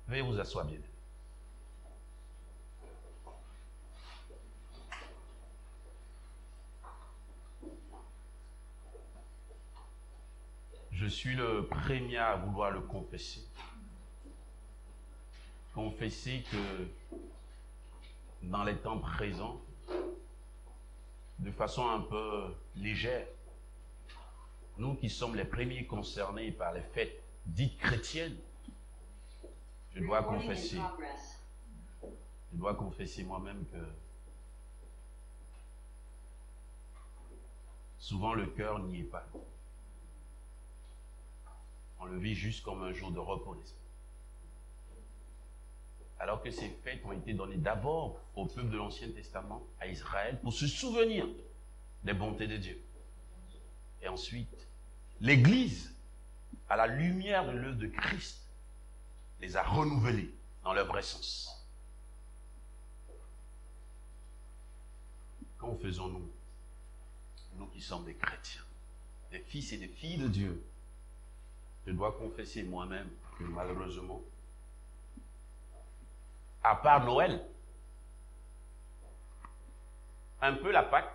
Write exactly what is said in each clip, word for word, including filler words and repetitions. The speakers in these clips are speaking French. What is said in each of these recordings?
Veuillez vous asseoir bien. Je suis le premier à vouloir le confesser. Confesser que dans les temps présents, de façon un peu légère, nous qui sommes les premiers concernés par les fêtes dites chrétiennes, je dois confesser, je dois confesser moi-même que souvent le cœur n'y est pas. On le vit juste comme un jour de repos, n'est-ce pas? Alors que ces fêtes ont été données d'abord au peuple de l'Ancien Testament, à Israël, pour se souvenir des bontés de Dieu. Et ensuite, l'Église, à la lumière de l'œuvre de Christ, les a renouvelés dans leur vrai sens. Qu'en faisons-nous, nous qui sommes des chrétiens, des fils et des filles de Dieu? Je dois confesser moi-même que malheureusement, à part Noël, un peu la Pâque,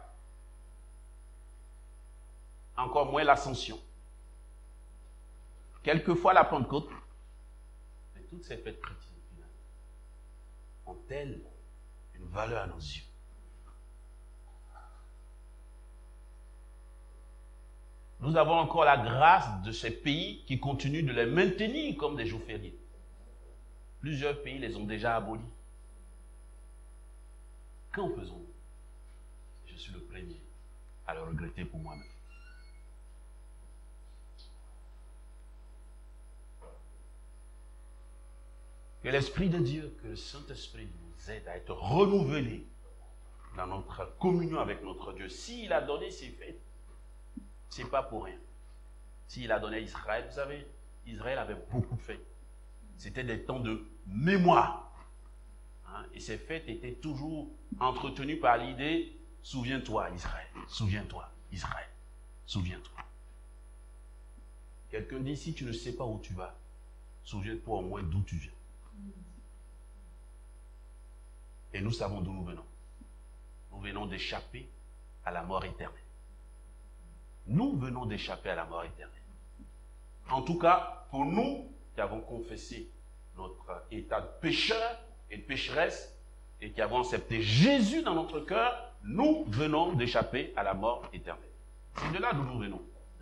encore moins l'Ascension, quelquefois la Pentecôte, mais toutes ces fêtes chrétiennes ont-elles une valeur à nos yeux? Nous avons encore la grâce de ces pays qui continuent de les maintenir comme des jours fériés. Plusieurs pays les ont déjà abolis. Qu'en faisons-nous? Je suis le premier à le regretter pour moi-même. Que l'Esprit de Dieu, que le Saint-Esprit nous aide à être renouvelés dans notre communion avec notre Dieu. S'il a donné ces fêtes, ce n'est pas pour rien. S'il a donné à Israël, vous savez, Israël avait beaucoup de fêtes. C'était des temps de mémoire. Hein? Et ces fêtes étaient toujours entretenues par l'idée, souviens-toi Israël, souviens-toi Israël, souviens-toi. Quelqu'un dit, si tu ne sais pas où tu vas, souviens-toi au moins d'où tu viens. Et nous savons d'où nous venons. Nous venons d'échapper à la mort éternelle. Nous venons d'échapper à la mort éternelle. En tout cas, pour nous qui avons confessé notre état de pécheur et de pécheresse et qui avons accepté Jésus dans notre cœur, nous venons d'échapper à la mort éternelle. C'est de là d'où nous venons.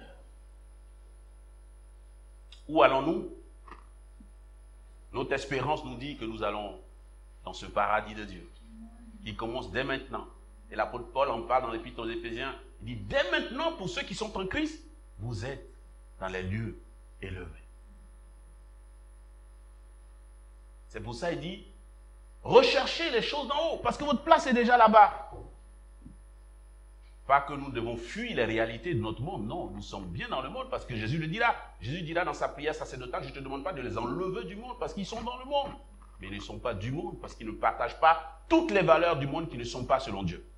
Où allons-nous? Notre espérance nous dit que nous allons dans ce paradis de Dieu qui commence dès maintenant. Et l'apôtre Paul en parle dans l'épître aux Éphésiens. Il dit, dès maintenant, pour ceux qui sont en Christ, vous êtes dans les lieux élevés. C'est pour ça qu'il dit, recherchez les choses d'en haut, parce que votre place est déjà là-bas. Pas que nous devons fuir les réalités de notre monde, non, nous sommes bien dans le monde, parce que Jésus le dit là. Jésus dit là dans sa prière sacerdotale, je ne te demande pas de les enlever du monde, parce qu'ils sont dans le monde. Mais ils ne sont pas du monde, parce qu'ils ne partagent pas toutes les valeurs du monde qui ne sont pas selon Dieu.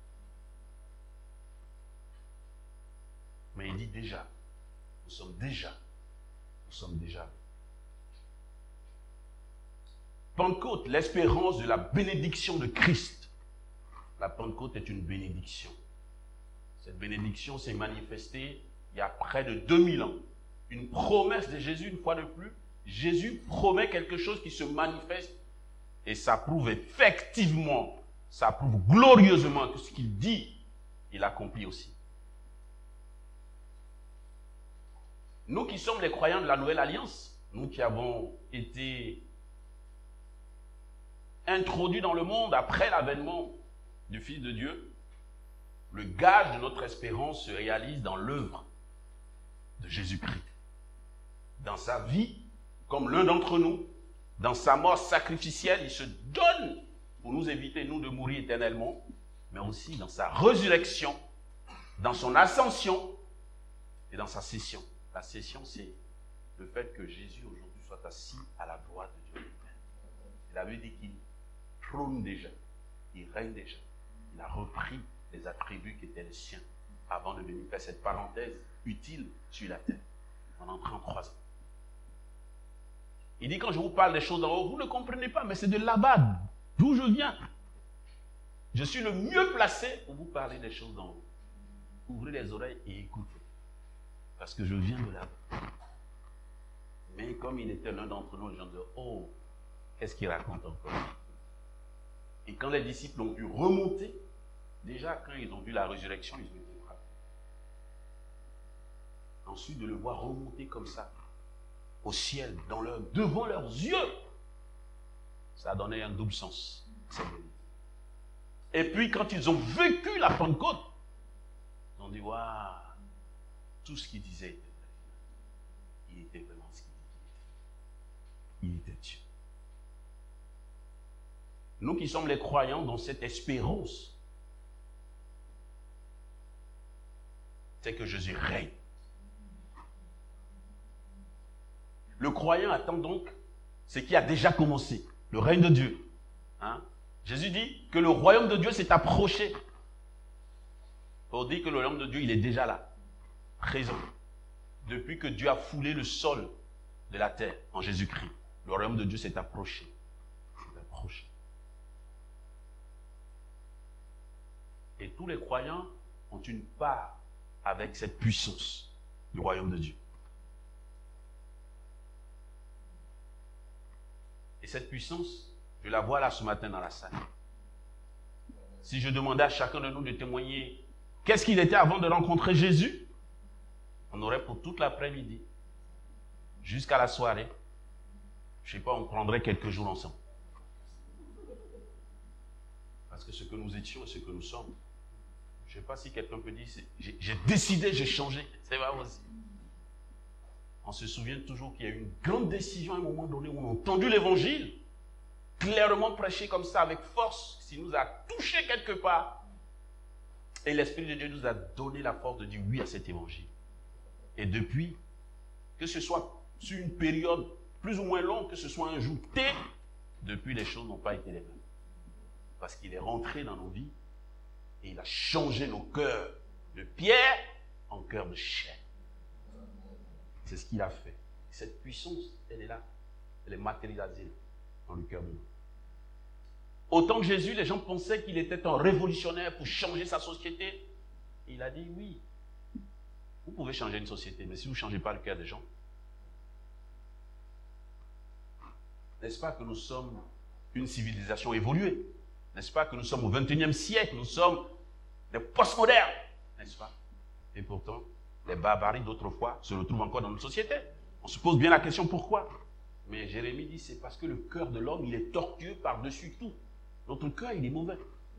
Mais il dit déjà, nous sommes déjà, nous sommes déjà. Pentecôte, l'espérance de la bénédiction de Christ. La Pentecôte est une bénédiction. Cette bénédiction s'est manifestée il y a près de deux mille ans. Une promesse de Jésus, une fois de plus. Jésus promet quelque chose qui se manifeste et ça prouve effectivement, ça prouve glorieusement que ce qu'il dit, il accomplit aussi. Nous qui sommes les croyants de la Nouvelle Alliance, nous qui avons été introduits dans le monde après l'avènement du Fils de Dieu, le gage de notre espérance se réalise dans l'œuvre de Jésus-Christ. Dans sa vie, comme l'un d'entre nous, dans sa mort sacrificielle, il se donne pour nous éviter, nous, de mourir éternellement, mais aussi dans sa résurrection, dans son ascension et dans sa session. La session, c'est le fait que Jésus aujourd'hui soit assis à la droite de Dieu. Il avait dit qu'il trône déjà, il règne déjà. Il a repris les attributs qui étaient les siens avant de venir faire cette parenthèse utile sur la terre pendant trente-trois ans. Il dit, quand je vous parle des choses d'en haut, vous ne comprenez pas, mais c'est de là-bas, d'où je viens. Je suis le mieux placé pour vous parler des choses d'en haut. Ouvrez les oreilles et écoutez. Parce que je viens de là-bas. Mais comme il était l'un d'entre nous, les gens disaient, oh, qu'est-ce qu'il raconte encore? Et quand les disciples ont dû remonter, déjà quand ils ont vu la résurrection, ils ont été frappés. Ensuite de le voir remonter comme ça, au ciel, dans leur, devant leurs yeux, ça a donné un double sens. Et puis quand ils ont vécu la Pentecôte, ils ont dit, waouh, tout ce qu'il disait était vrai. Il était vraiment ce qu'il disait. Il était Dieu. Nous qui sommes les croyants dans cette espérance, c'est que Jésus règne. Le croyant attend donc ce qui a déjà commencé, le règne de Dieu. Hein? Jésus dit que le royaume de Dieu s'est approché. Pour dire que le royaume de Dieu, il est déjà là, présent. Depuis que Dieu a foulé le sol de la terre en Jésus-Christ, le royaume de Dieu s'est approché. S'est approché. Et tous les croyants ont une part avec cette puissance du royaume de Dieu. Et cette puissance, je la vois là ce matin dans la salle. Si je demandais à chacun de nous de témoigner qu'est-ce qu'il était avant de rencontrer Jésus, on aurait pour toute l'après-midi, jusqu'à la soirée, je ne sais pas, on prendrait quelques jours ensemble. Parce que ce que nous étions et ce que nous sommes, je ne sais pas si quelqu'un peut dire, j'ai, j'ai décidé, j'ai changé. C'est vrai aussi. On se souvient toujours qu'il y a eu une grande décision à un moment donné où on a entendu l'évangile, clairement prêché comme ça, avec force, qui nous a touché quelque part. Et l'Esprit de Dieu nous a donné la force de dire oui à cet évangile. Et depuis, que ce soit sur une période plus ou moins longue, que ce soit un jour T, depuis les choses n'ont pas été les mêmes. Parce qu'il est rentré dans nos vies et il a changé nos cœurs de pierre en cœur de chair. C'est ce qu'il a fait. Cette puissance, elle est là. Elle est matérialisée dans le cœur de nous. Autant que Jésus, les gens pensaient qu'il était un révolutionnaire pour changer sa société. Il a dit oui. Vous pouvez changer une société, mais si vous ne changez pas le cœur des gens, n'est-ce pas que nous sommes une civilisation évoluée? N'est-ce pas que nous sommes au vingt et unième siècle? Nous sommes des postmodernes, n'est-ce pas? Et pourtant, les barbaries d'autrefois se retrouvent encore dans notre société. On se pose bien la question pourquoi. Mais Jérémie dit c'est parce que le cœur de l'homme, il est tortueux par-dessus tout. Notre cœur, il est mauvais.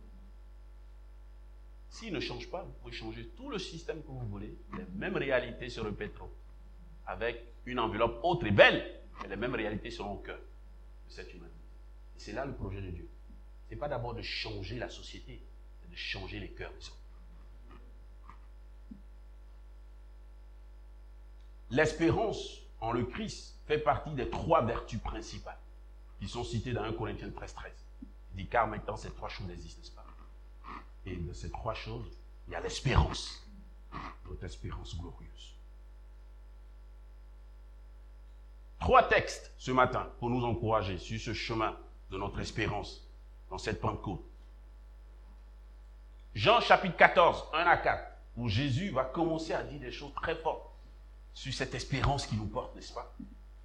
S'il ne change pas, vous pouvez changer tout le système que vous voulez. Les mêmes réalités se répéteront. Avec une enveloppe autre et belle, mais les mêmes réalités seront au cœur de cette humanité. Et c'est là le projet de Dieu. Ce n'est pas d'abord de changer la société, c'est de changer les cœurs des hommes. L'espérance en le Christ fait partie des trois vertus principales qui sont citées dans un Corinthiens treize treize. Il dit car maintenant ces trois choses existent, n'est-ce pas? Et de ces trois choses, il y a l'espérance, notre espérance glorieuse. Trois textes ce matin pour nous encourager sur ce chemin de notre espérance dans cette Pentecôte. Jean chapitre quatorze, un à quatre, où Jésus va commencer à dire des choses très fortes sur cette espérance qui nous porte, n'est-ce pas?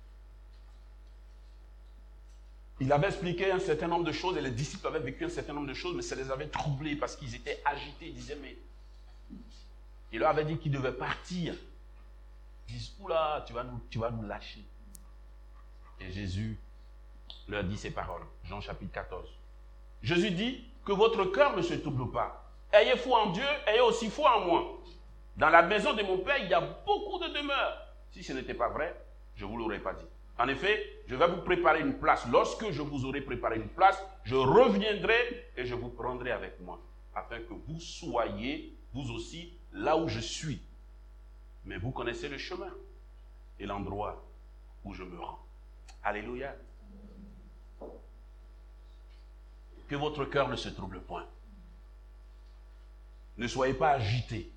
Il avait expliqué un certain nombre de choses et les disciples avaient vécu un certain nombre de choses, mais ça les avait troublés parce qu'ils étaient agités. Ils disaient, mais... Il leur avait dit qu'ils devaient partir. Ils disent, oula, tu vas nous, tu vas nous lâcher. Et Jésus leur dit ces paroles. Jean chapitre quatorze. Jésus dit que votre cœur ne se trouble pas. Ayez foi en Dieu, ayez aussi foi en moi. Dans la maison de mon Père, il y a beaucoup de demeures. Si ce n'était pas vrai, je ne vous l'aurais pas dit. En effet, je vais vous préparer une place. Lorsque je vous aurai préparé une place, je reviendrai et je vous prendrai avec moi, afin que vous soyez, vous aussi, là où je suis. Mais vous connaissez le chemin et l'endroit où je me rends. Alléluia. Que votre cœur ne se trouble point. Ne soyez pas agités.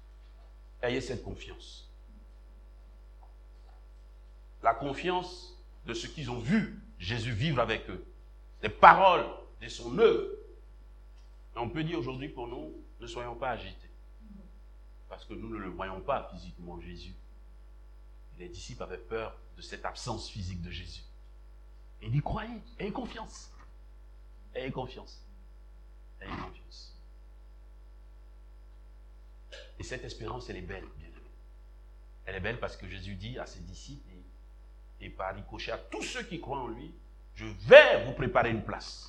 Ayez cette confiance. La confiance, de ce qu'ils ont vu Jésus vivre avec eux, des paroles de son œuvre. Et on peut dire aujourd'hui pour nous, ne soyons pas agités, parce que nous ne le voyons pas physiquement, Jésus. Les disciples avaient peur de cette absence physique de Jésus. Et il dit, croyez, ayez confiance. Ayez confiance. Ayez confiance. Et cette espérance, elle est belle, bien aimée. Elle est belle parce que Jésus dit à ses disciples, et, et par ricochet à tous ceux qui croient en lui, je vais vous préparer une place.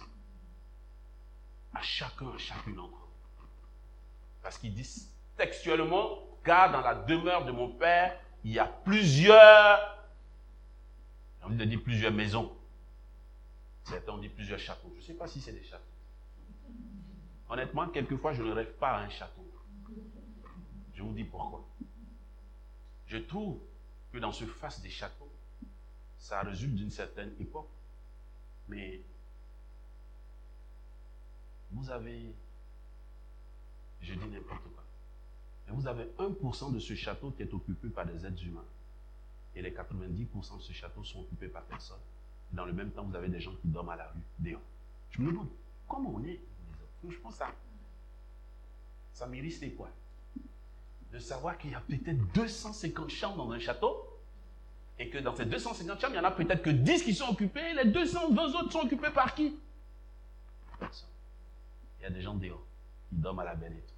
À chacun, à chacune d'entre eux. Parce qu'il dit textuellement, car dans la demeure de mon Père, il y a plusieurs, j'ai envie de dire plusieurs maisons. Certains ont dit plusieurs châteaux. Je ne sais pas si c'est des châteaux. Honnêtement, quelquefois, je ne rêve pas à un château. Je vous dis pourquoi. Je trouve que dans ce faste des châteaux, ça résulte d'une certaine époque. Mais vous avez, je dis n'importe quoi, mais vous avez un pour cent de ce château qui est occupé par des êtres humains. Et les quatre-vingt-dix pour cent de ce château sont occupés par personne. Dans le même temps, vous avez des gens qui dorment à la rue, dehors. Je me demande, comment on est? Je pense que ça, ça mérite les poils. De savoir qu'il y a peut-être deux cent cinquante chambres dans un château, et que dans ces deux cent cinquante chambres, il n'y en a peut-être que dix qui sont occupées, et les deux cent vingt autres sont occupés par qui? Personne. Il y a des gens dehors, qui dorment à la belle étoile.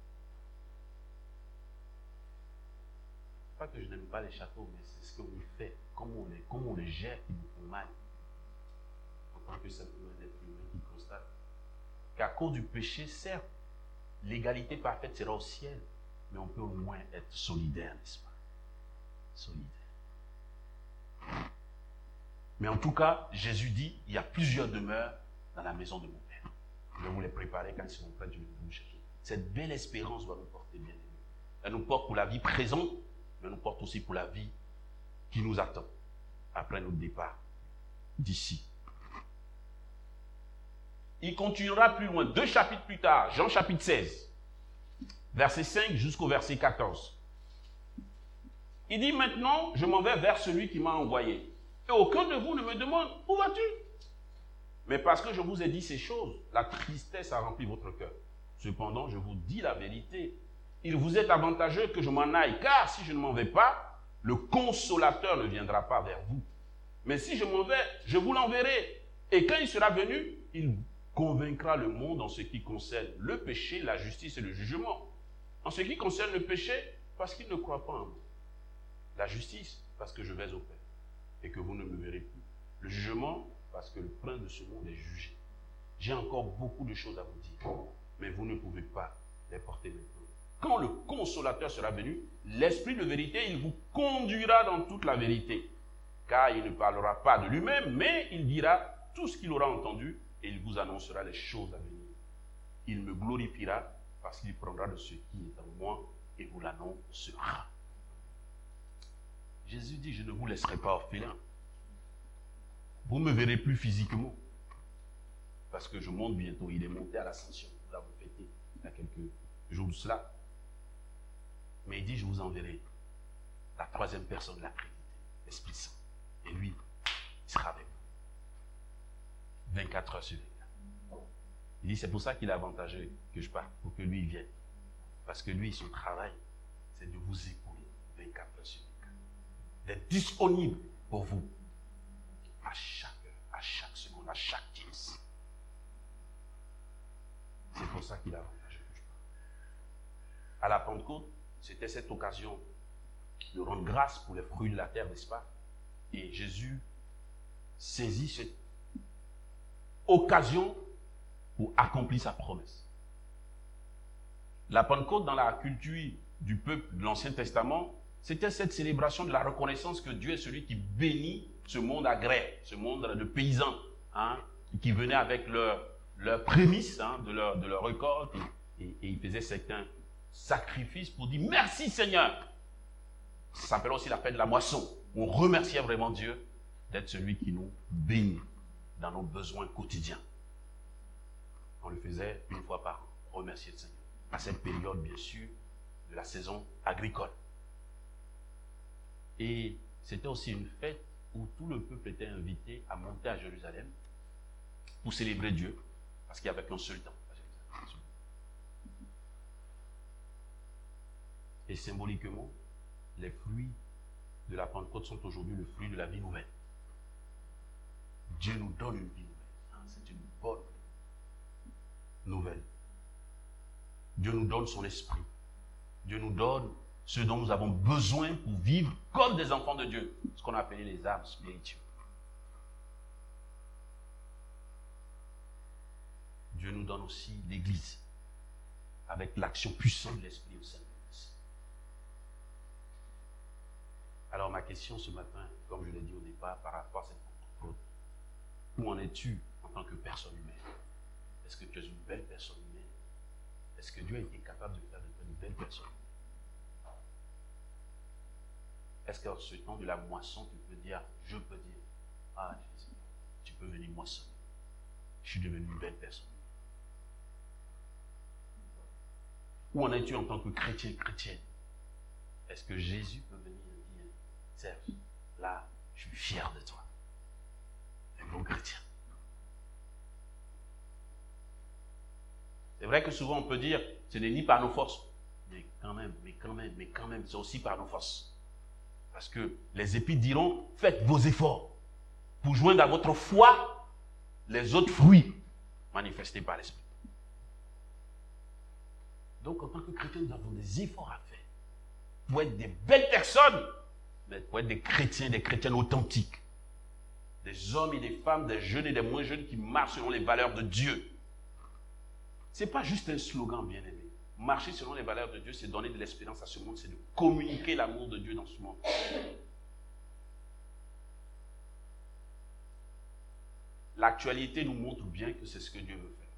Pas que je n'aime pas les châteaux, mais c'est ce qu'on y fait, comment on les, comment on les gère qui nous font mal. En tant que simplement un être humain qui constate qu'à cause du péché, certes, l'égalité parfaite sera au ciel, mais on peut au moins être solidaire, n'est-ce pas? Solidaire. Mais en tout cas, Jésus dit, il y a plusieurs demeures dans la maison de mon Père. Je vais vous les préparer quand ils seront prêts, je vais vous chercher. Cette belle espérance doit nous porter bien. Elle nous porte pour la vie présente, mais elle nous porte aussi pour la vie qui nous attend après notre départ d'ici. Il continuera plus loin, deux chapitres plus tard, Jean chapitre seize, verset cinq jusqu'au verset quatorze. Il dit, maintenant, je m'en vais vers celui qui m'a envoyé. Et aucun de vous ne me demande, où vas-tu? Mais parce que je vous ai dit ces choses, la tristesse a rempli votre cœur. Cependant, je vous dis la vérité. Il vous est avantageux que je m'en aille, car si je ne m'en vais pas, le consolateur ne viendra pas vers vous. Mais si je m'en vais, je vous l'enverrai. Et quand il sera venu, il convaincra le monde en ce qui concerne le péché, la justice et le jugement. En ce qui concerne le péché, parce qu'il ne croit pas en moi. La justice, parce que je vais au Père et que vous ne me verrez plus. Le jugement, parce que le prince de ce monde est jugé. J'ai encore beaucoup de choses à vous dire, mais vous ne pouvez pas les porter maintenant. Quand le consolateur sera venu, l'esprit de vérité, il vous conduira dans toute la vérité. Car il ne parlera pas de lui-même, mais il dira tout ce qu'il aura entendu et il vous annoncera les choses à venir. Il me glorifiera parce qu'il prendra de ce qui est en moi et vous l'annoncera. Jésus dit, je ne vous laisserai pas orphelin. Vous ne me verrez plus physiquement. Parce que je monte bientôt. Il est monté à l'ascension. Nous l'avons fêté il y a quelques jours de cela. Mais il dit, je vous enverrai la troisième personne de la Trinité, l'Esprit Saint. Et lui, il sera avec vous. vingt-quatre heures sur vingt-quatre. Il dit, c'est pour ça qu'il est avantageux que je parte, pour que lui il vienne. Parce que lui, son travail, c'est de vous épauler vingt-quatre heures sur vingt-quatre. D'être disponible pour vous. À chaque heure, à chaque seconde, à chaque tiers. C'est pour ça qu'il est avantageux que je parte. À la Pentecôte, c'était cette occasion de rendre grâce pour les fruits de la terre, n'est-ce pas? Et Jésus saisit cette occasion pour accomplir sa promesse. La Pentecôte, dans la culture du peuple de l'Ancien Testament, c'était cette célébration de la reconnaissance que Dieu est celui qui bénit ce monde agraire, ce monde de paysans, hein, qui venaient avec leurs leur prémices hein, de, leur, de leur récolte, et, et, et ils faisaient certains sacrifices pour dire merci Seigneur. Ça s'appelle aussi la fête de la moisson. On remerciait vraiment Dieu d'être celui qui nous bénit dans nos besoins quotidiens. On le faisait une fois par an, remercier le Seigneur. À cette période, bien sûr, de la saison agricole. Et c'était aussi une fête où tout le peuple était invité à monter à Jérusalem pour célébrer Dieu, parce qu'il n'y avait qu'un seul temps. Et symboliquement, les fruits de la Pentecôte sont aujourd'hui le fruit de la vie nouvelle. Dieu nous donne une vie nouvelle. C'est une bonne nouvelle. Dieu nous donne son esprit. Dieu nous donne ce dont nous avons besoin pour vivre comme des enfants de Dieu, ce qu'on a appelé les âmes spirituelles. Dieu nous donne aussi l'Église, avec l'action puissante de l'Esprit au sein de l'Église. Alors ma question ce matin, comme je l'ai dit au départ, par rapport à cette Pentecôte, où en es-tu en tant que personne humaine? Est-ce que tu es une belle personne humaine? Est-ce que Dieu a été capable de faire de toi une belle personne? Est-ce qu'en ce temps de la moisson, tu peux dire, je peux dire, ah Jésus, tu peux venir moissonner. Je suis devenu une belle personne. Où en es-tu en tant que chrétien, chrétienne? Est-ce que Jésus peut venir dire, Serge, là, je suis fier de toi. Un bon chrétien. C'est vrai que souvent on peut dire, ce n'est ni par nos forces, mais quand même, mais quand même, mais quand même, c'est aussi par nos forces. Parce que les épîtres diront, faites vos efforts pour joindre à votre foi les autres fruits manifestés par l'Esprit. Donc en tant que chrétiens, nous avons des efforts à faire pour être des belles personnes, mais pour être des chrétiens, des chrétiennes authentiques. Des hommes et des femmes, des jeunes et des moins jeunes qui marchent selon les valeurs de Dieu. Ce n'est pas juste un slogan, bien-aimé. Marcher selon les valeurs de Dieu, c'est donner de l'espérance à ce monde, c'est de communiquer l'amour de Dieu dans ce monde. L'actualité nous montre bien que c'est ce que Dieu veut faire.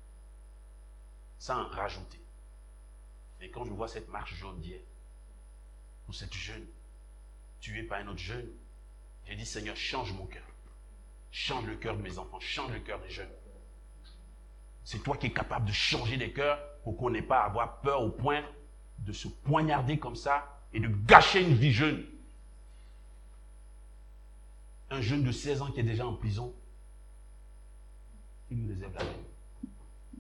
Sans rajouter. Et quand je vois cette marche jaune d'hier, pour cette jeune, tuée par un autre jeune, j'ai dit, Seigneur, change mon cœur. Change le cœur de mes enfants, change le cœur des jeunes. C'est toi qui es capable de changer les cœurs pour qu'on n'ait pas à avoir peur au point de se poignarder comme ça et de gâcher une vie jeune. Un jeune de seize ans qui est déjà en prison, il nous réserve la vie.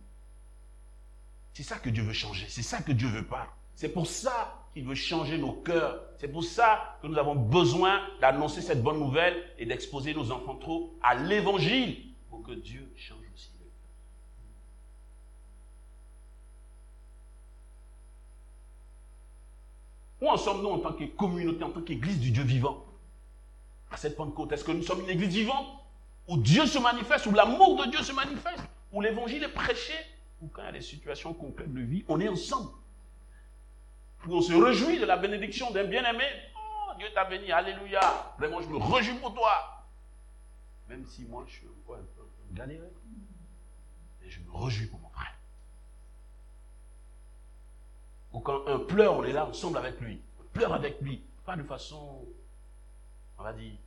C'est ça que Dieu veut changer, c'est ça que Dieu veut pas. C'est pour ça qu'il veut changer nos cœurs. C'est pour ça que nous avons besoin d'annoncer cette bonne nouvelle et d'exposer nos enfants trop à l'évangile pour que Dieu change aussi les cœurs. Où en sommes-nous en tant que communauté, en tant qu'église du Dieu vivant? À cette Pentecôte, est-ce que nous sommes une église vivante où Dieu se manifeste, où l'amour de Dieu se manifeste, où l'évangile est prêché, ou quand il y a des situations concrètes de vie, on est ensemble? Où on se réjouit de la bénédiction d'un bien-aimé. Oh, Dieu t'a béni, alléluia. Vraiment, je me réjouis pour toi. Même si moi, je suis encore un peu galéré. Et je me réjouis pour mon frère. Ou quand un pleure, on est là ensemble avec lui. On pleure avec lui. Pas de façon, on va dire.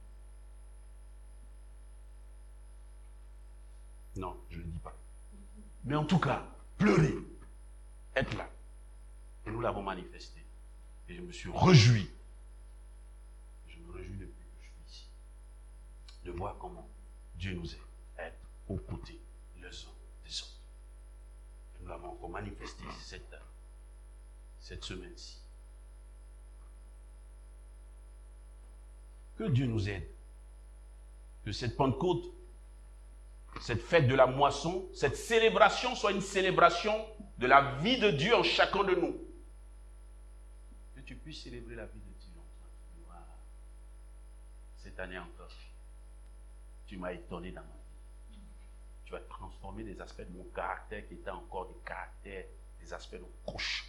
Non, je ne le dis pas. Mais en tout cas, pleurer, être là. Et nous l'avons manifesté. Et je me suis réjoui. Je me réjouis depuis que je suis ici. De voir comment Dieu nous aide à être aux côtés les uns des autres. Et nous l'avons encore manifesté cette, cette semaine-ci. Que Dieu nous aide. Que cette Pentecôte, cette fête de la moisson, cette célébration soit une célébration de la vie de Dieu en chacun de nous. Que tu puisses célébrer la vie de Dieu en toi. Wow. Cette année encore, tu m'as étonné dans ma vie. Tu as transformé des aspects de mon caractère qui étaient encore des caractères, des aspects de cochon.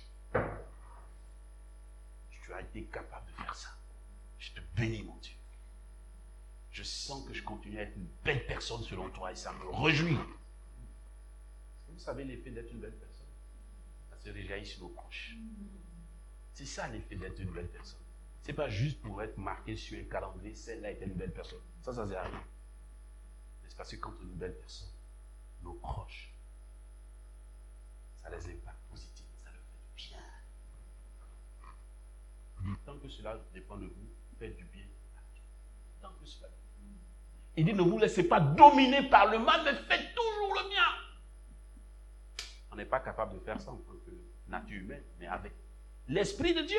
Tu as été capable de faire ça. Je te bénis, mon Dieu. Je sens que je continue à être une belle personne selon toi et ça me réjouit. Vous savez l'effet d'être une belle personne? Ça se réjaillit sur nos proches. C'est ça l'effet d'être une belle personne. Ce n'est pas juste pour être marqué sur un calendrier, celle-là était une belle personne. Ça, ça ne sert à rien. Mais c'est parce que quand on est une belle personne, nos proches, ça les impacte positivement, ça leur fait du bien. Du temps que cela dépend de vous, faites du bien à Dieu. tant que cela. Il dit, ne vous laissez pas dominer par le mal, mais faites toujours le bien. On n'est pas capable de faire ça en tant que nature humaine, mais avec l'Esprit de Dieu.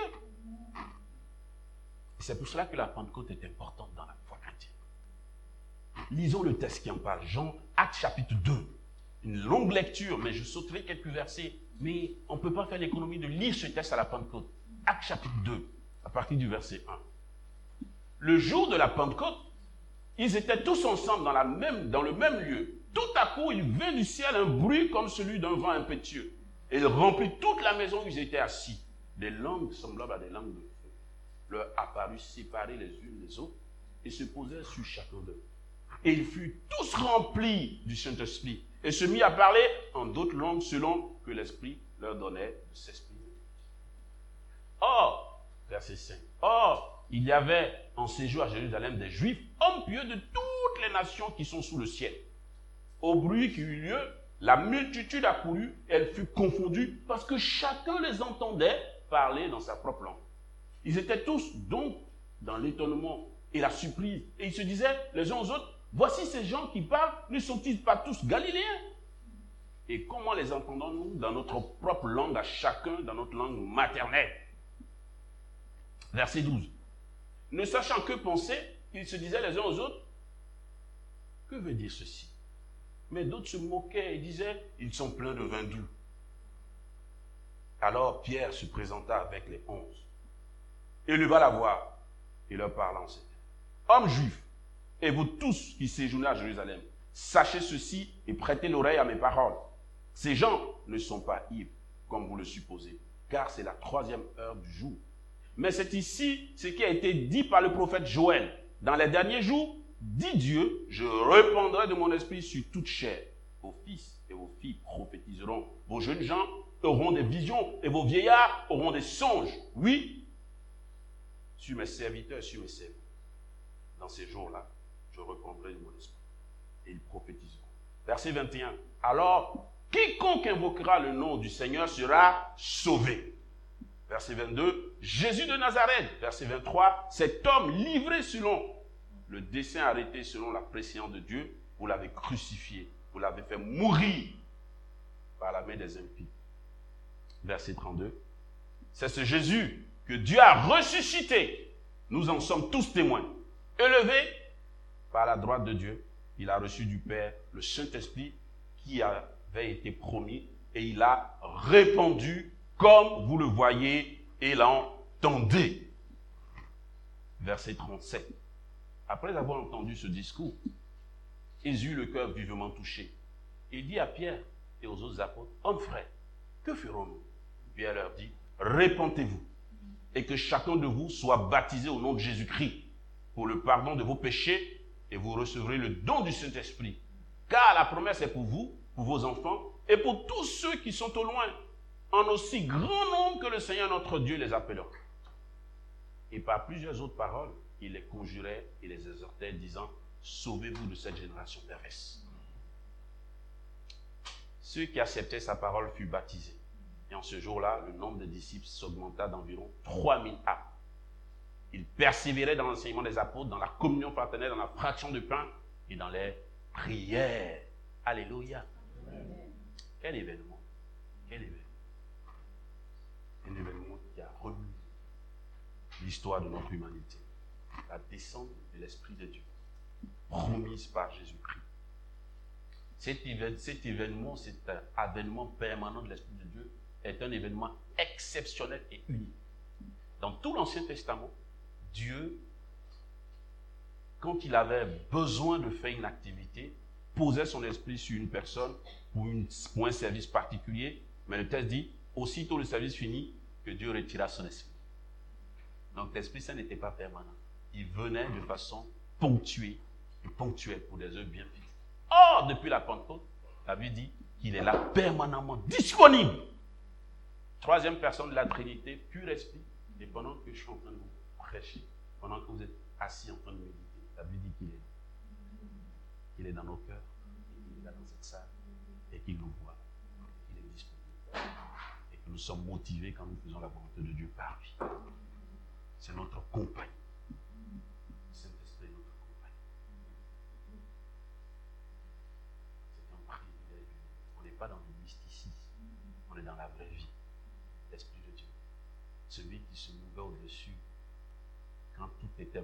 C'est pour cela que la Pentecôte est importante dans la foi chrétienne. Lisons le texte qui en parle. Jean, Actes chapitre deux. Une longue lecture, mais je sauterai quelques versets. Mais on ne peut pas faire l'économie de lire ce texte à la Pentecôte. Actes chapitre deux, à partir du verset un. Le jour de la Pentecôte, ils étaient tous ensemble dans, la même, dans le même lieu. Tout à coup, il vint du ciel un bruit comme celui d'un vent impétueux. Et il remplit toute la maison où ils étaient assis. Des langues semblables à des langues de feu leur apparut séparées les unes des autres et se posèrent sur chacun d'eux. Et ils furent tous remplis du Saint-Esprit et se mit à parler en d'autres langues selon que l'Esprit leur donnait de s'exprimer. Or, verset cinq, or, il y avait en séjour à Jérusalem des Juifs, hommes pieux de toutes les nations qui sont sous le ciel. Au bruit qui eut lieu, la multitude accourut, elle fut confondue parce que chacun les entendait parler dans sa propre langue. Ils étaient tous donc dans l'étonnement et la surprise. Et ils se disaient les uns aux autres, voici ces gens qui parlent, ne sont-ils pas tous galiléens? Et comment les entendons-nous dans notre propre langue, à chacun dans notre langue maternelle? Verset douze. Ne sachant que penser, ils se disaient les uns aux autres, que veut dire ceci? Mais d'autres se moquaient et disaient, ils sont pleins de vin doux. Alors Pierre se présenta avec les onze, et leva la voix, et leur parla en ces termes. Hommes juifs, et vous tous qui séjournez à Jérusalem, sachez ceci et prêtez l'oreille à mes paroles. Ces gens ne sont pas ivres, comme vous le supposez, car c'est la troisième heure du jour. Mais c'est ici ce qui a été dit par le prophète Joël. Dans les derniers jours, dit Dieu, je répandrai de mon esprit sur toute chair. Vos fils et vos filles prophétiseront. Vos jeunes gens auront des visions et vos vieillards auront des songes. Oui, sur mes serviteurs et sur mes servants. Dans ces jours-là, je répandrai de mon esprit. Et ils prophétiseront. Verset vingt et un. Alors, quiconque invoquera le nom du Seigneur sera sauvé. Verset vingt-deux. Jésus de Nazareth. Verset vingt-trois. Cet homme livré selon le dessein arrêté selon la prescience de Dieu, vous l'avez crucifié, vous l'avez fait mourir par la main des impies. Verset trente-deux. C'est ce Jésus que Dieu a ressuscité. Nous en sommes tous témoins. Élevé par la droite de Dieu, il a reçu du Père le Saint-Esprit qui avait été promis et il a répandu comme vous le voyez et l'entendez. Verset trente-sept. Après avoir entendu ce discours, Jésus eut le cœur vivement touché. Il dit à Pierre et aux autres apôtres, hommes frères, que ferons-nous? Pierre leur dit, répentez-vous et que chacun de vous soit baptisé au nom de Jésus-Christ pour le pardon de vos péchés et vous recevrez le don du Saint-Esprit. Car la promesse est pour vous, pour vos enfants et pour tous ceux qui sont au loin, en aussi grand nombre que le Seigneur notre Dieu les appellera. Et par plusieurs autres paroles, il les conjurait et les exhortait, disant, sauvez-vous de cette génération perverse. Ceux qui acceptaient sa parole furent baptisés. Et en ce jour-là, le nombre de disciples s'augmenta d'environ trois mille âmes. Ils persévéraient dans l'enseignement des apôtres, dans la communion fraternelle, dans la fraction de pain et dans les prières. Alléluia. Amen. Quel événement. Quel événement. Un événement qui a remis l'histoire de notre humanité. La descente de l'Esprit de Dieu, promise par Jésus-Christ. Cet, évén- cet événement, cet avènement permanent de l'Esprit de Dieu est un événement exceptionnel et unique. Dans tout l'Ancien Testament, Dieu, quand il avait besoin de faire une activité, posait son esprit sur une personne pour, une, pour un service particulier, mais le texte dit, aussitôt le service fini, que Dieu retira son esprit. Donc l'Esprit Saint n'était pas permanent. Il venait de façon ponctuée et ponctuelle pour des œuvres bien fixes. Or, depuis la Pentecôte, la Bible dit qu'il est là permanemment disponible. Troisième personne de la Trinité, pur esprit. Et pendant que je suis en train de vous prêcher, pendant que vous êtes assis en train de méditer, la Bible dit qu'il est là. Qu'il est dans nos cœurs, qu'il est là dans cette salle, et qu'il nous voit, qu'il est disponible. Et que nous sommes motivés quand nous faisons la volonté de Dieu par lui. C'est notre compagnie. Saint-Esprit est notre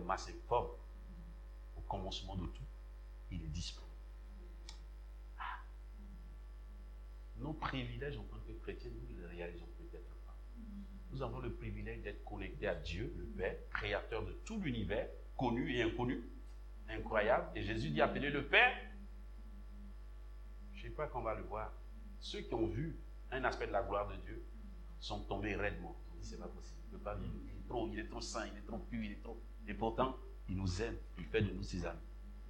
masse informe, au commencement de tout, il est disponible. Ah. Nos privilèges en tant que chrétiens, nous ne les réalisons peut-être pas. Nous avons le privilège d'être connectés à Dieu, le Père, créateur de tout l'univers, connu et inconnu, incroyable. Et Jésus dit, appelez le Père. Je ne sais pas qu'on va le voir. Ceux qui ont vu un aspect de la gloire de Dieu sont tombés raidement. Ils disent, c'est pas possible. Il ne peut pas vivre. Il est trop, il est trop saint, il est trop pur, il est trop... Et pourtant, il nous aime. Il fait de nous ses amis.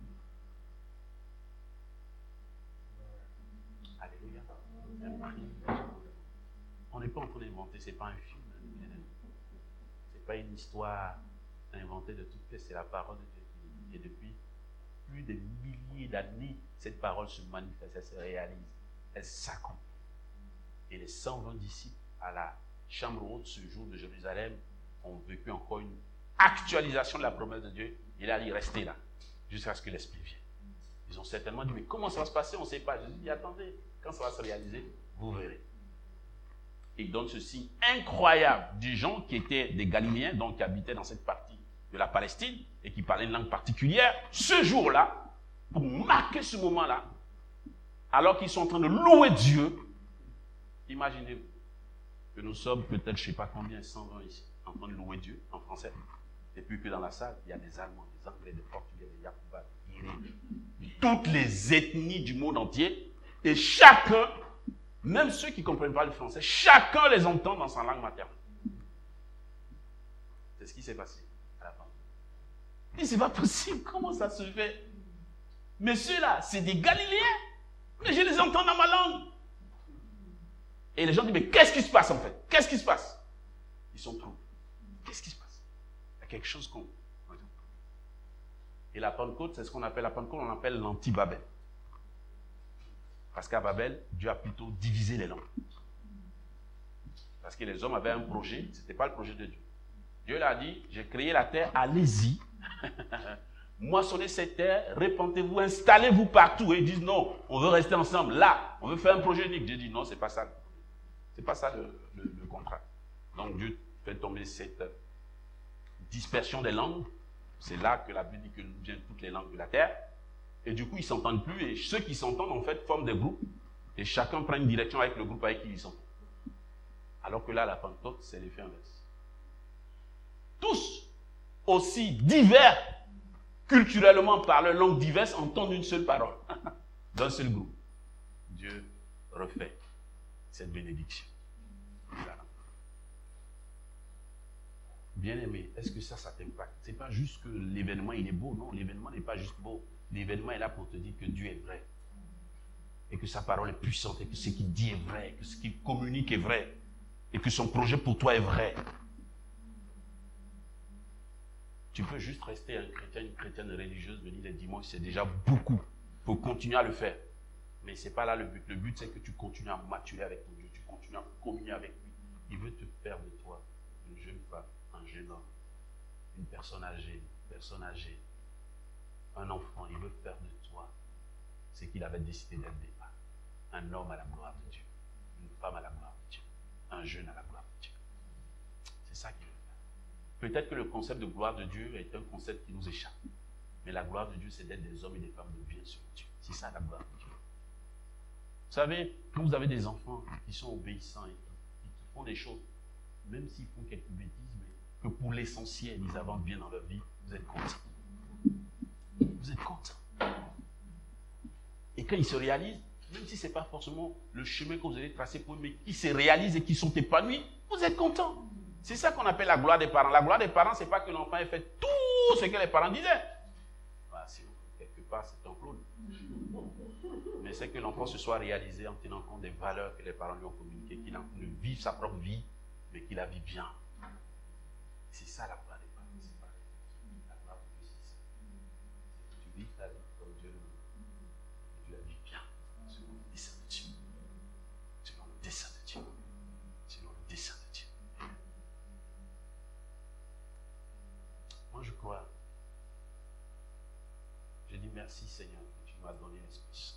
Alléluia. Un privilège. On n'est pas en train d'inventer, ce n'est pas un film. Ce n'est pas une histoire inventée de toutes pièces, c'est la parole de Dieu qui dit. Et depuis plus de milliers d'années, cette parole se manifeste, elle se réalise, elle s'accomplit. Et les cent vingt disciples à la chambre haute ce jour de Jérusalem ont vécu encore une actualisation de la promesse de Dieu. Il a dit, restez là, jusqu'à ce que l'Esprit vienne. Ils ont certainement dit, mais comment ça va se passer? On ne sait pas. Jésus dit, attendez, quand ça va se réaliser, vous verrez. Et il donne ce signe incroyable des gens qui étaient des Galiléens, donc qui habitaient dans cette partie de la Palestine et qui parlaient une langue particulière. Ce jour-là, pour marquer ce moment-là, alors qu'ils sont en train de louer Dieu, imaginez-vous que nous sommes peut-être, je ne sais pas combien, cent vingt ici, en train de louer Dieu en français. Et puis que dans la salle, il y a des Allemands, des Anglais, des Portugais, des Yacouba, des Guinéens, toutes les ethnies du monde entier, et chacun, même ceux qui ne comprennent pas le français, chacun les entend dans sa langue maternelle. C'est ce qui s'est passé à la fin. Et c'est pas possible, comment ça se fait? Mais ceux-là, c'est des Galiléens, mais je les entends dans ma langue. Et les gens disent, mais qu'est-ce qui se passe en fait? Qu'est-ce qui se passe? Ils sont troublés. Qu'est-ce qui se passe? Il y a quelque chose qu'on... Et la Pentecôte, c'est ce qu'on appelle la Pentecôte, on appelle l'anti-Babel. Parce qu'à Babel, Dieu a plutôt divisé les langues. Parce que les hommes avaient un projet, ce n'était pas le projet de Dieu. Dieu leur a dit, j'ai créé la terre, allez-y. Moissonnez cette terre, répandez-vous, installez-vous partout. Et ils disent, non, on veut rester ensemble. Là, on veut faire un projet unique. Dieu dit, non, ce n'est pas ça. Ce n'est pas ça le, le, le contrat. Donc Dieu fait tomber cette dispersion des langues. C'est là que la Bible dit que nous viennent toutes les langues de la terre. Et du coup, ils ne s'entendent plus. Et ceux qui s'entendent, en fait, forment des groupes. Et chacun prend une direction avec le groupe avec qui ils sont. Alors que là, la Pentecôte, c'est l'effet inverse. Tous, aussi divers, culturellement, par leurs langues diverses, entendent une seule parole. D'un seul groupe. Dieu refait cette bénédiction. Voilà. Bien-aimé, est-ce que ça, ça t'impacte? Ce n'est pas juste que l'événement, il est beau. Non, l'événement n'est pas juste beau. L'événement est là pour te dire que Dieu est vrai. Et que sa parole est puissante. Et que ce qu'il dit est vrai. Que ce qu'il communique est vrai. Et que son projet pour toi est vrai. Tu peux juste rester un chrétien, une chrétienne religieuse, venir les dimanches, c'est déjà beaucoup. Il faut continuer à le faire. Mais ce n'est pas là le but. Le but, c'est que tu continues à maturer avec ton Dieu. Tu continues à communier avec lui. Il veut te faire de toi une jeune femme, un jeune homme, une personne âgée, une personne âgée, un enfant. Il veut faire de toi ce qu'il avait décidé dès le départ. Un homme à la gloire de Dieu. Une femme à la gloire de Dieu. Un jeune à la gloire de Dieu. C'est ça qu'il veut faire. Peut-être que le concept de gloire de Dieu est un concept qui nous échappe. Mais la gloire de Dieu, c'est d'être des hommes et des femmes de bien sur Dieu. C'est ça la gloire de Dieu. Vous savez, quand vous avez des enfants qui sont obéissants et qui, qui font des choses, même s'ils font quelques bêtises, mais que pour l'essentiel, ils avancent bien dans leur vie, vous êtes contents. Vous êtes contents. Et quand ils se réalisent, même si ce n'est pas forcément le chemin que vous allez tracer pour eux, mais qu'ils se réalisent et qu'ils sont épanouis, vous êtes contents. C'est ça qu'on appelle la gloire des parents. La gloire des parents, ce n'est pas que l'enfant ait fait tout ce que les parents disaient. Bah, si, quelque part, c'est un clown. Mais c'est que l'enfant se soit réalisé en tenant compte des valeurs que les parents lui ont communiquées, qu'il a de vivre sa propre vie, mais qu'il la vit bien. C'est ça la gloire des parents. C'est pas la gloire de Dieu, c'est ça. C'est que tu vis ta vie comme Dieu le veut. Et tu la vis bien, selon le dessein de Dieu. Selon le dessein de Dieu. Selon le dessein de Dieu. Moi, je crois. Je dis merci, Seigneur, que tu m'as donné l'Esprit Saint.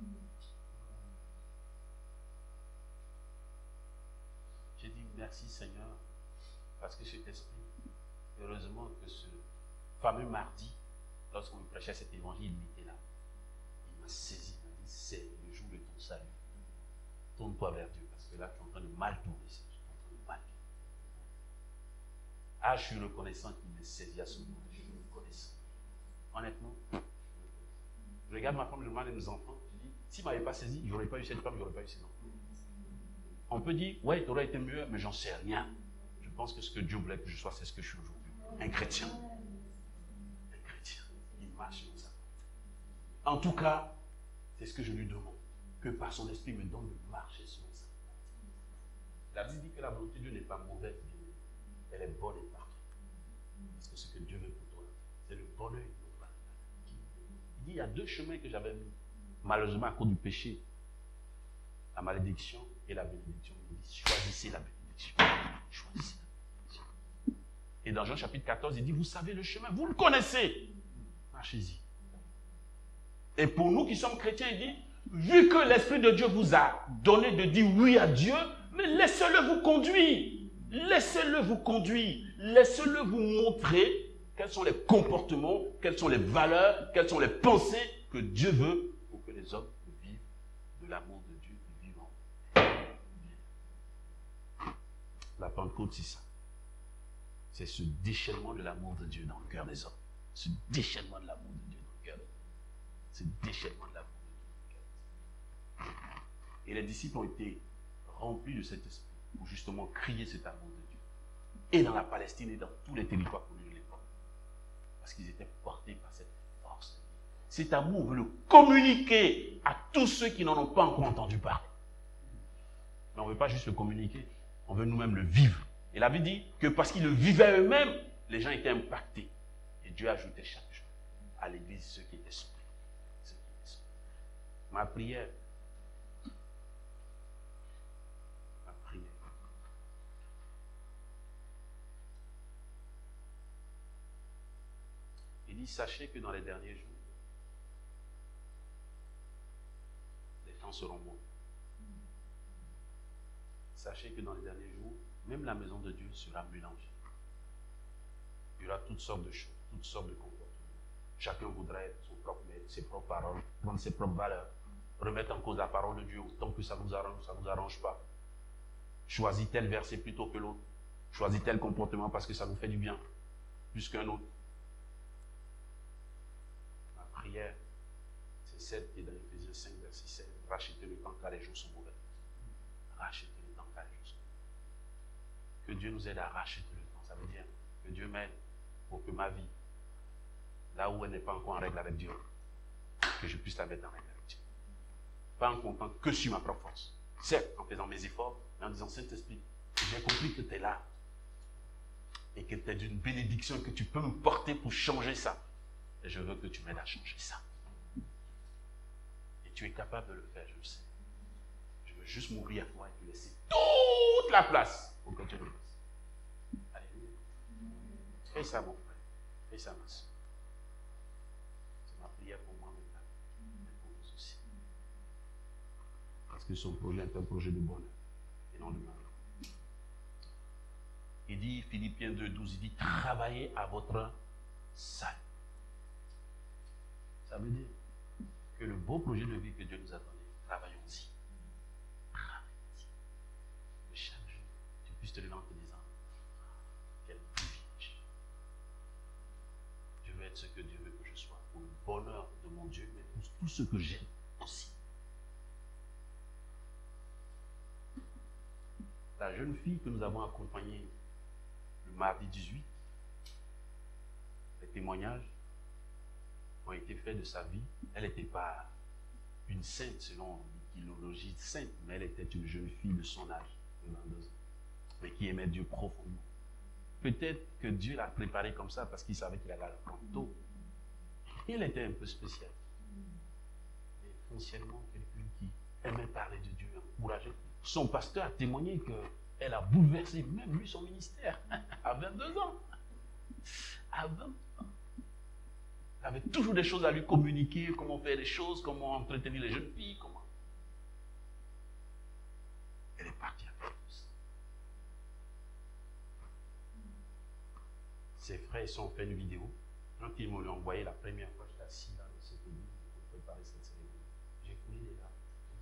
J'ai dit merci, Seigneur, parce que cet esprit, heureusement que ce fameux mardi, lorsqu'on me prêchait cet évangile, il était là. Il m'a saisi, il m'a dit, c'est le jour de ton salut. Tourne-toi vers Dieu, parce que là, tu es en train de mal tourner. Tu es en train de mal tourner. Ah, je suis reconnaissant qu'il m'ait saisi à ce moment. Je suis reconnaissant. Honnêtement, je regarde ma femme, je demande à mes enfants, je dis, s'il ne m'avait pas saisi, je n'aurais pas eu cette femme, je n'aurais pas eu ces enfants. On peut dire, ouais, tu aurais été mieux, mais j'en sais rien. Je pense que ce que Dieu voulait que je sois, c'est ce que je suis aujourd'hui. Un chrétien. Un chrétien. Il marche comme ça. En tout cas, c'est ce que je lui demande. Que par son esprit me donne de marcher sur ça. La Bible dit que la volonté de Dieu n'est pas mauvaise. Elle est bonne et parfaite. Parce que ce que Dieu veut pour toi, c'est le bonheur. Il dit, il y a deux chemins que j'avais mis. Malheureusement, à cause du péché. La malédiction et la bénédiction. Il dit, choisissez la bénédiction. Choisissez la bénédiction. Et dans Jean chapitre quatorze, il dit, vous savez le chemin, vous le connaissez. Marchez-y. Et pour nous qui sommes chrétiens, il dit, vu que l'Esprit de Dieu vous a donné de dire oui à Dieu, mais laissez-le vous conduire. Laissez-le vous conduire. Laissez-le vous montrer quels sont les comportements, quelles sont les valeurs, quelles sont les pensées que Dieu veut pour que les hommes vivent de l'amour de Dieu et vivent en La Pentecôte, c'est ça. C'est ce déchaînement de l'amour de Dieu dans le cœur des hommes. Ce déchaînement de l'amour de Dieu dans le cœur des hommes. Ce déchaînement de l'amour de Dieu dans le cœur des hommes. Et les disciples ont été remplis de cet esprit pour justement crier cet amour de Dieu. Et dans la Palestine et dans tous les territoires connus de l'époque. Parce qu'ils étaient portés par cette force. Cet amour, on veut le communiquer à tous ceux qui n'en ont pas encore entendu parler. Mais on ne veut pas juste le communiquer, on veut nous-mêmes le vivre. Et la Bible dit que parce qu'ils le vivaient eux-mêmes, les gens étaient impactés. Et Dieu ajoutait chaque jour à l'église ceux qui étaient sauvés. Ceux qui étaient sauvés. Ma prière, ma prière, il dit, sachez que dans les derniers jours, les temps seront bons. Sachez que dans les derniers jours, même la maison de Dieu sera mélangée. Il y aura toutes sortes de choses, toutes sortes de comportements. Chacun voudrait son propre, ses propres paroles, prendre ses propres valeurs, remettre en cause la parole de Dieu autant que ça nous arrange, ça ne nous arrange pas. Choisis tel verset plutôt que l'autre. Choisis tel comportement parce que ça nous fait du bien, plus qu'un autre. Ma prière, c'est celle qui est dans Éphésiens cinq, verset sept. Rachetez le temps car les jours sont mauvais. Rachetez le temps car les jours sont mauvais. Que Dieu nous aide à racheter le temps. Ça veut dire que Dieu m'aide pour que ma vie, là où elle n'est pas encore en règle avec Dieu, que je puisse la mettre en règle avec Dieu. Pas en comptant que sur ma propre force. Certes, en faisant mes efforts, mais en disant, Saint-Esprit, j'ai compris que tu es là. Et que tu es d'une bénédiction que tu peux me porter pour changer ça. Et je veux que tu m'aides à changer ça. Et tu es capable de le faire, je le sais. Je veux juste m'ouvrir à toi et te laisser toute la place pour que tu le fasses. Alléluia. Fais ça, mon frère. Fais ça, ma soeur. C'est ma prière pour moi maintenant. Et pour vous aussi. Parce que son projet est un projet de bonheur et non de malheur. Il dit, Philippiens deux, douze, il dit, travaillez à votre salut. Ça veut dire que le beau projet de vie que Dieu nous a donné, travaillons-y. Travaillons-y. Que chaque jour, tu puisses te lever en te disant, quel privilège. Je veux être ce que Dieu veut que je sois, pour le bonheur de mon Dieu, mais pour tout ce que j'aime aussi. La jeune fille que nous avons accompagnée le mardi dix-huit, les témoignages ont été faits de sa vie. Elle n'était pas une sainte selon l'idéologie sainte, mais elle était une jeune fille de son âge, de vingt-deux ans, mais qui aimait Dieu profondément. Peut-être que Dieu l'a préparée comme ça parce qu'il savait qu'il allait la prendre tôt. Elle était un peu spéciale. Mais foncièrement, quelqu'un qui aimait parler de Dieu, encourager. Son pasteur a témoigné qu'elle a bouleversé même lui son ministère à vingt-deux ans. À vingt ans. Elle avait toujours des choses à lui communiquer, comment faire les choses, comment entretenir les jeunes filles, comment. Elle est partie avec tout ça. Ses frères et sœurs ont fait une vidéo Quand ils m'ont envoyé la première fois, j'étais assis là dans cette église pour préparer cette cérémonie. J'ai coulé les larmes.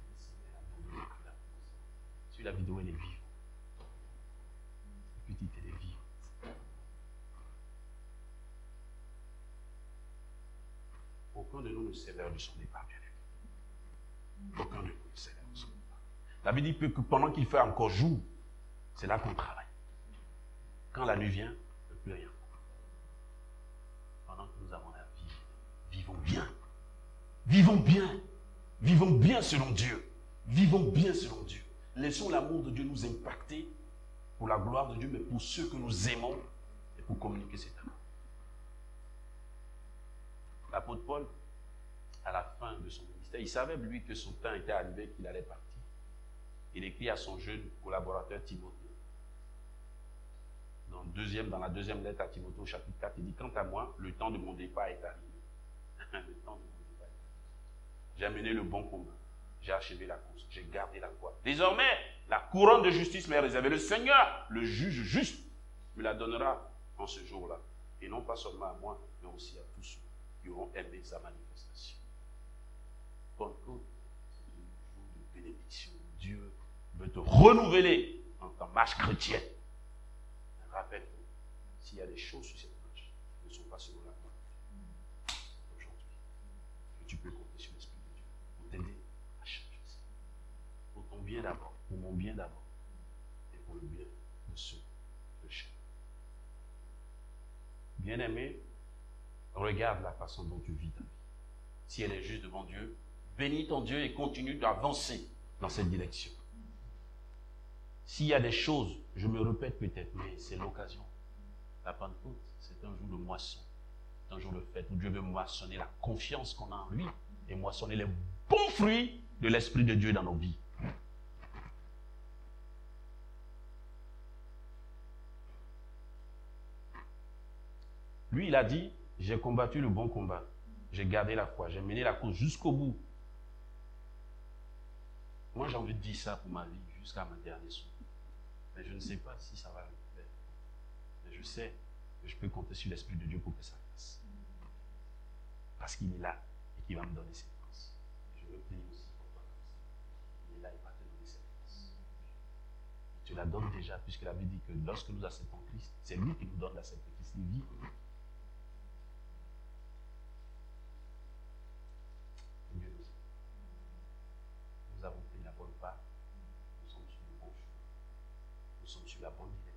Sur la vidéo, elle est vive. Cette petite, elle est vive. Aucun de nous ne sait l'heure de son départ, bien aimé. Aucun de nous ne sait l'heure de son départ. La Bible dit que pendant qu'il fait encore jour, c'est là qu'on travaille. Quand la nuit vient, il ne peut plus rien. Pendant que nous avons la vie, vivons bien. Vivons bien. Vivons bien selon Dieu. Vivons bien selon Dieu. Laissons l'amour de Dieu nous impacter pour la gloire de Dieu, mais pour ceux que nous aimons et pour communiquer cet amour. L'apôtre Paul, à la fin de son ministère, il savait lui que son temps était arrivé, qu'il allait partir. Il écrit à son jeune collaborateur Timothée. Dans, deuxième, dans la deuxième lettre à Timothée, au chapitre quatre, il dit, quant à moi, le temps de mon départ est arrivé. Le temps de mon départ est arrivé. J'ai mené le bon combat. J'ai achevé la course. J'ai gardé la foi. Désormais, la couronne de justice m'est réservée. Le Seigneur, le juge juste, me la donnera en ce jour-là. Et non pas seulement à moi, mais aussi à tous ceux qui auront aimé sa manifestation. Pentecôte, c'est un jour de bénédiction. Dieu veut te renouveler en ta marche chrétienne. Rappelle-toi, s'il y a des choses sur cette marche qui ne sont pas selon la loi, aujourd'hui, que tu peux compter sur l'Esprit de Dieu pour t'aider à changer ça. Pour ton bien d'abord, pour mon bien d'abord, et pour le bien de ceux que je. Bien-aimé, regarde la façon dont tu vis ta vie. Si elle est juste devant Dieu, bénis ton Dieu et continue d'avancer dans cette direction. S'il y a des choses, je me répète peut-être, mais c'est l'occasion. La Pentecôte, c'est un jour de moisson. C'est un jour de fête où Dieu veut moissonner la confiance qu'on a en lui et moissonner les bons fruits de l'Esprit de Dieu dans nos vies. Lui, il a dit, j'ai combattu le bon combat. J'ai gardé la foi. J'ai mené la course jusqu'au bout. Moi, j'ai envie de dire ça pour ma vie, jusqu'à ma dernière souffle. Mais je ne sais pas si ça va le faire. Mais je sais que je peux compter sur l'Esprit de Dieu pour que ça fasse. Parce qu'il est là et qu'il va me donner cette force. Je le prie aussi pour toi. Il est là et va te donner cette force. Tu la donnes déjà, puisque la Bible dit que lorsque nous acceptons Christ, c'est lui qui nous donne l'accepter Christ. Il vit. Dieu nous aime. Nous avons pris la bonne part. Nous sommes sur le bon chemin. Nous sommes sur la bonne direction.